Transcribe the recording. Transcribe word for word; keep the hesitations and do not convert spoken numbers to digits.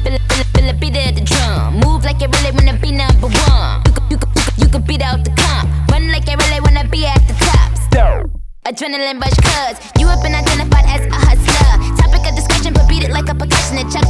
feel it, feel it, feel it, beat it at the drum. Move like you really wanna be number one. You could, you could, you could, you could beat out the comp. Run like you really wanna be at the top. Adrenaline rush, cause you have been identified as a hustler. Topic of discussion, but beat it like a percussion.